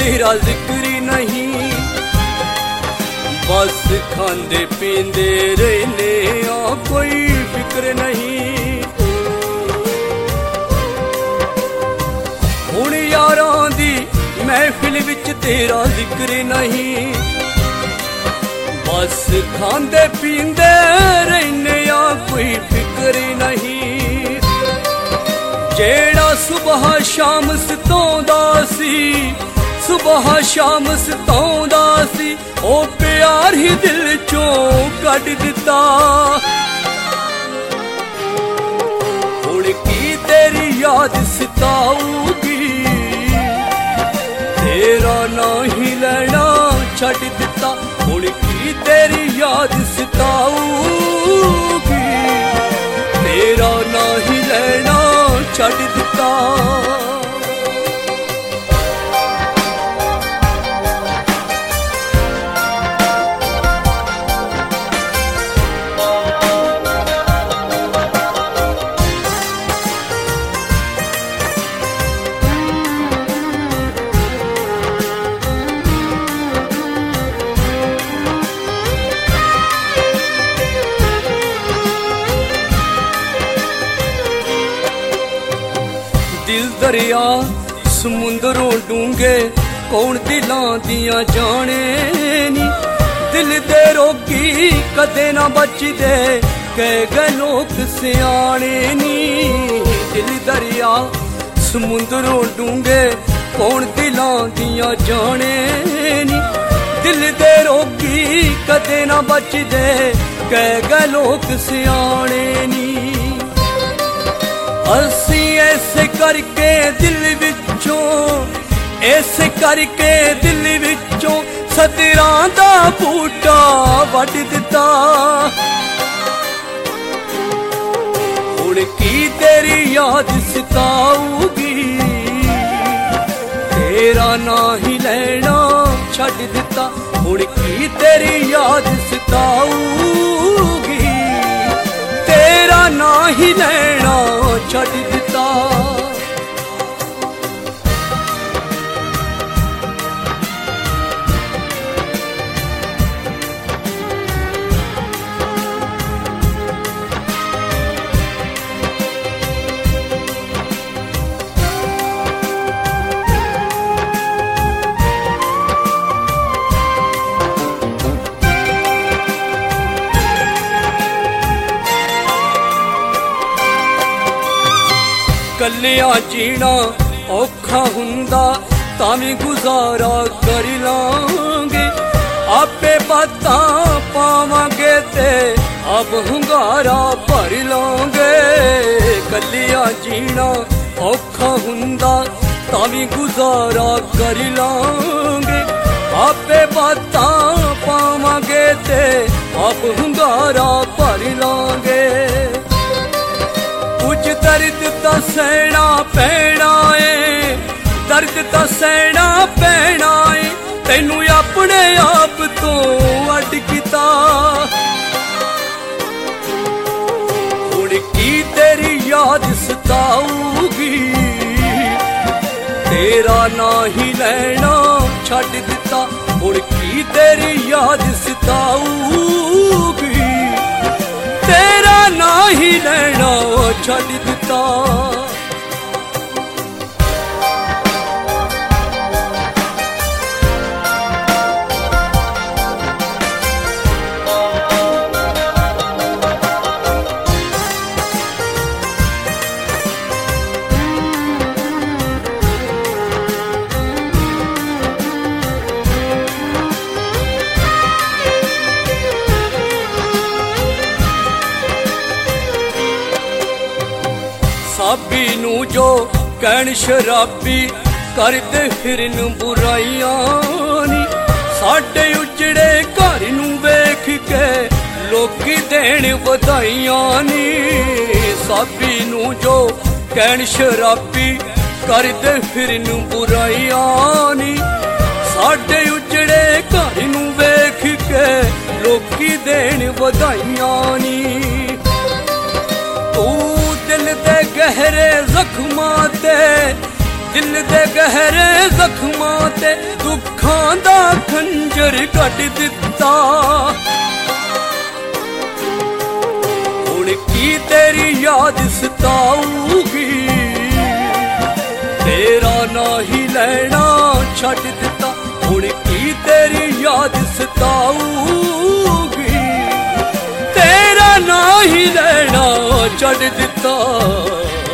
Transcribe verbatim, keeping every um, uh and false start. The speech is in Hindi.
तेरा जिक्र नहीं, बस खांदे पींदे रहने आ कोई फिक्र नहीं। हुण यारां दी महफिल विच तेरा जिक्र नहीं, बस खांदे पींदे रहने आ कोई फिक्र नहीं। जेड़ा सुबह शाम सताउंदा सी, सुबह शाम सताउंदा सी, ओ प्यार ही दिल चों कढ दिता। हुण की तेरी याद सताऊगी, तेरा ना ही लेना छड्ड दिता। हुण की तेरी याद सताऊगी, तेरा ना ही लेना छड्ड दिता। दिल दरिया समुंदरों डूंगे, कौन दिलां दियां जाने नी। दिल दे रोगी कदे ना बचदे, कह गए लोग सियाने नी। दिल दरिया समुंदरों डूंगे, कौन दिलां दियां जाने नी। दिल दे रोगी कदे ना बचदे, कह गए लोग सियाने नी। असी ऐसे करके दिल विचों, ऐसे करके दिल विचों सतरां दा बूटा वड दिता। हुण की तेरी याद सताऊगी, तेरा ना ही लेना छड्ड दिता। हुण की तेरी याद सताऊगी, तेरा ना ही लेना छड्ड दिता। कल्लिया जीना औखा हुंदा, तावी गुजारा कर लांगे। आपे बातां पावांगे ते अब हुंगारा भर लांगे। कल्लिया जीना औखा हुंदा, तावी गुजारा कर लांगे। आपे बातां पावांगे ते अब हुंगारा भर लांगे। कुछ दर्द तो सहना पैना है, दर्द तो सहना पैना है, तैनू अपने आप तो अड किता। हुण की तेरी याद सताऊगी, तेरा ना ही लेना छड्ड दिता। हुण की तेरी याद सताऊगी, तेरा ना ही लेना छड्ड दिता। साबी नू जो कहन शराबी, करदे फिरन बुराइयां नी। साडे उजड़े घर नू वेख के लोकी देण वधाइयां नी। साबी नू जो कहन शराबी, करदे फिरन बुराइयां नी। साडे उजड़े घर नू वेख के लोकी देण वधाइयां नी। तू दिल दे गहरे जख्मां ते, दिल दे गहरे जख्मां ते दुखां दा खंजर कट दिता। हुण की तेरी याद सताऊगी, तेरा ना ही लैना छड्ड दिता। हुण की तेरी याद सताऊगी, तेरा ना ही लैना छड्ड दिता।